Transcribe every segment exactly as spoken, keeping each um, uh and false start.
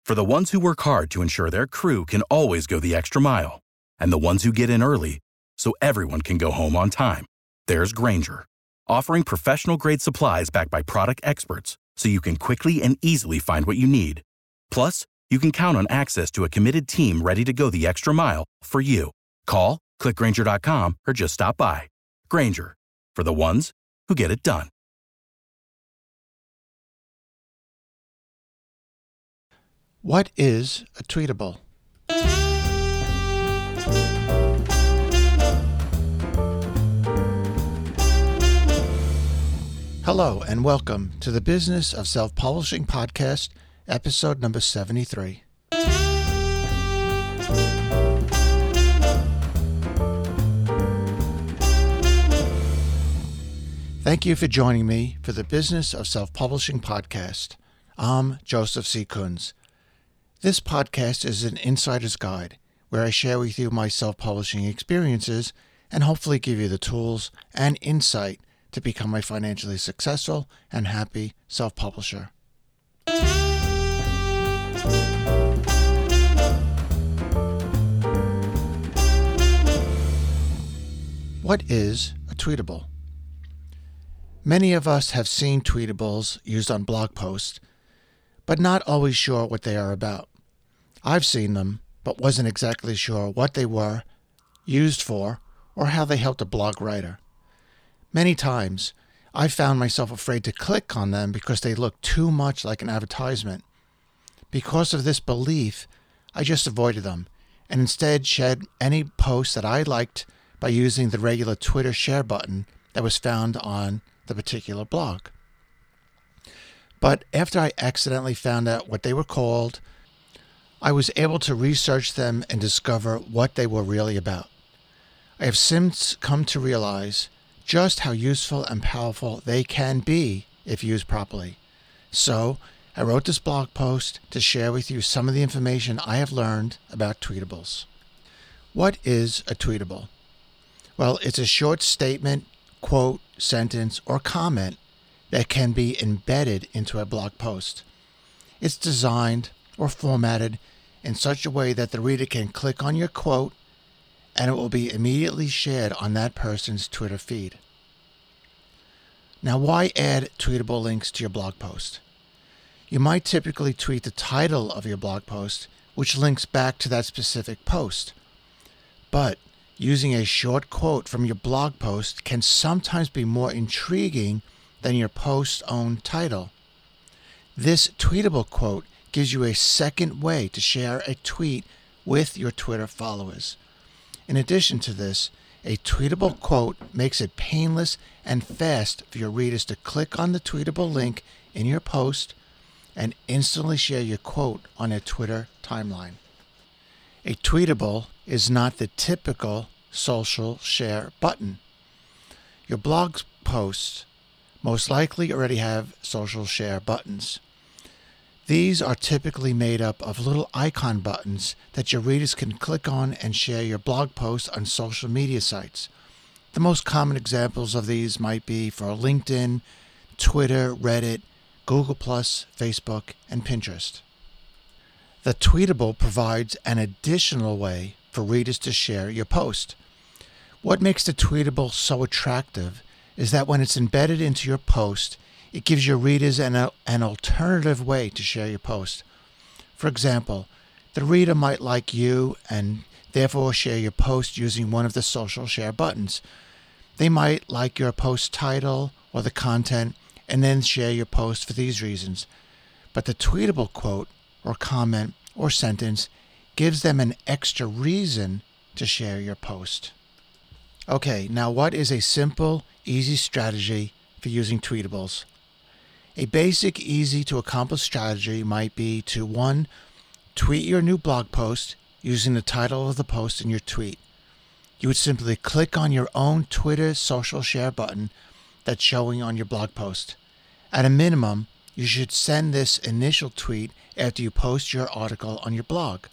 For the ones who work hard to ensure their crew can always go the extra mile, and the ones who get in early so everyone can go home on time, there's Grainger, offering professional-grade supplies backed by product experts so you can quickly and easily find what you need. Plus, you can count on access to a committed team ready to go the extra mile for you. Call, click Grainger dot com, or just stop by. Grainger, for the ones who get it done. What is a tweetable? Hello and welcome to the Business of Self-Publishing podcast, episode number seventy-three. Thank you for joining me for the Business of Self-Publishing podcast. I'm Joseph C. Kunz. This podcast is an insider's guide where I share with you my self-publishing experiences and hopefully give you the tools and insight to become a financially successful and happy self-publisher. What is a tweetable? Many of us have seen tweetables used on blog posts, but not always sure what they are about. I've seen them, but wasn't exactly sure what they were, used for, or how they helped a blog writer. Many times, I found myself afraid to click on them because they looked too much like an advertisement. Because of this belief, I just avoided them, and instead shared any post that I liked by using the regular Twitter share button that was found on the particular blog. But after I accidentally found out what they were called, I was able to research them and discover what they were really about. I have since come to realize just how useful and powerful they can be if used properly. So, I wrote this blog post to share with you some of the information I have learned about tweetables. What is a tweetable? Well, it's a short statement, quote, sentence, or comment that can be embedded into a blog post. It's designed or formatted in such a way that the reader can click on your quote and it will be immediately shared on that person's Twitter feed. Now, why add tweetable links to your blog post? You might typically tweet the title of your blog post, which links back to that specific post. But using a short quote from your blog post can sometimes be more intriguing than your post's own title. This tweetable quote gives you a second way to share a tweet with your Twitter followers. In addition to this, a tweetable quote makes it painless and fast for your readers to click on the tweetable link in your post and instantly share your quote on their Twitter timeline. A tweetable is not the typical social share button. Your blog posts most likely already have social share buttons. These are typically made up of little icon buttons that your readers can click on and share your blog post on social media sites. The most common examples of these might be for LinkedIn, Twitter, Reddit, Google plus, Facebook, and Pinterest. The tweetable provides an additional way for readers to share your post. What makes the tweetable so attractive is that when it's embedded into your post, it gives your readers an, an alternative way to share your post. For example, the reader might like you and therefore share your post using one of the social share buttons. They might like your post title or the content and then share your post for these reasons. But the tweetable quote or comment or sentence gives them an extra reason to share your post. Okay, now what is a simple, easy strategy for using tweetables? A basic, easy to accomplish strategy might be to one, tweet your new blog post using the title of the post in your tweet. You would simply click on your own Twitter social share button that's showing on your blog post. At a minimum, you should send this initial tweet after you post your article on your blog.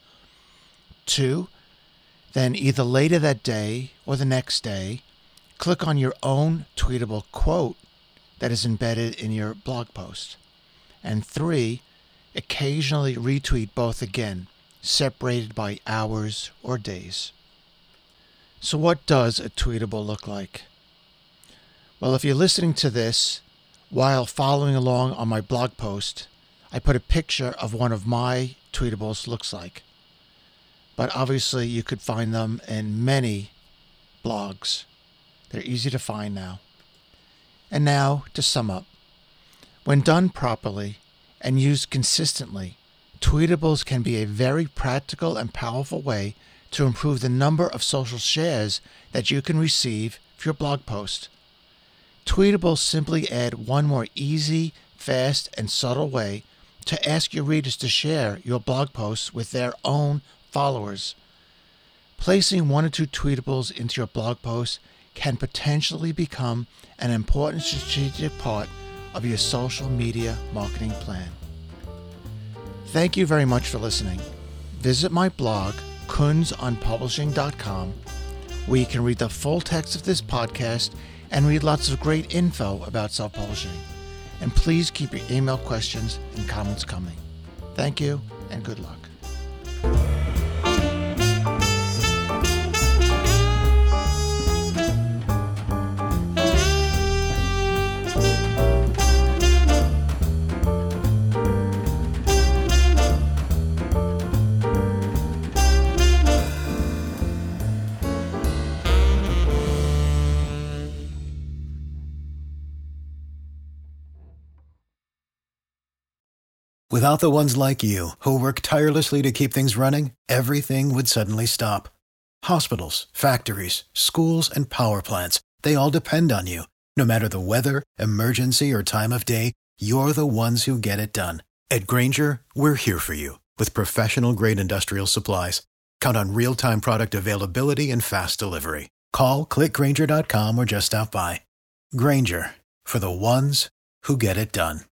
Two, then either later that day or the next day, click on your own tweetable quote that is embedded in your blog post. And three, occasionally retweet both again, separated by hours or days. So what does a tweetable look like? Well, if you're listening to this while following along on my blog post, I put a picture of one of my tweetables looks like. But obviously you could find them in many blogs. They're easy to find now. And now to sum up. When done properly and used consistently, tweetables can be a very practical and powerful way to improve the number of social shares that you can receive for your blog post. Tweetables simply add one more easy, fast, and subtle way to ask your readers to share your blog posts with their own followers. Placing one or two tweetables into your blog post can potentially become an important strategic part of your social media marketing plan. Thank you very much for listening. Visit my blog, kunz on publishing dot com, where you can read the full text of this podcast and read lots of great info about self-publishing. And please keep your email questions and comments coming. Thank you and good luck. Without the ones like you, who work tirelessly to keep things running, everything would suddenly stop. Hospitals, factories, schools, and power plants, they all depend on you. No matter the weather, emergency, or time of day, you're the ones who get it done. At Grainger, we're here for you with professional-grade industrial supplies. Count on real-time product availability and fast delivery. Call, click grainger dot com, or just stop by. Grainger, for the ones who get it done.